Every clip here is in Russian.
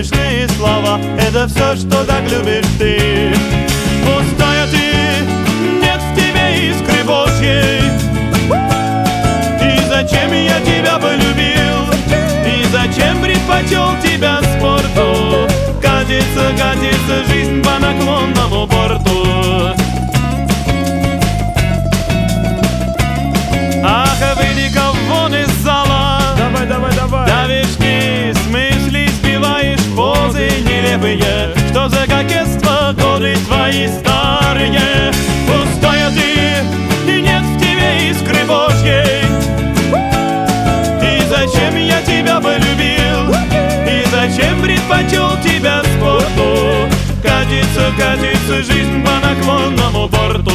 смешные слова, это все, что так любишь ты. Пустая ты, нет в тебе искры Божьей. И зачем я тебя полюбил? И зачем предпочел тебя спорту? Катится, катится жизнь по наклонному борту. Ах, выйди-ка вон из зала. Давай, давай, давай. Давишь вниз, мысли сбиваешь, позы нелепые. Что за кокетство, годы твои старые. Пустая ты, и нет в тебе искры Божьей. И зачем я тебя полюбил? И зачем предпочел тебя спорту? Катится, катится жизнь по наклонному борту.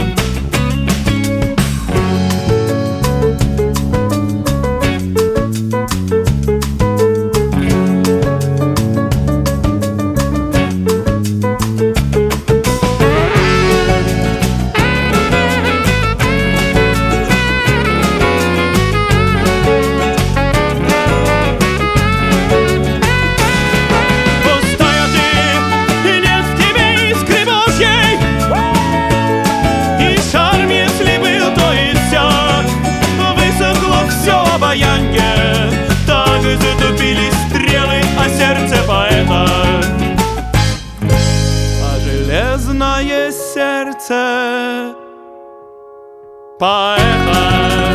Так и затупили стрелы о сердце поэта, а железное сердце поэта.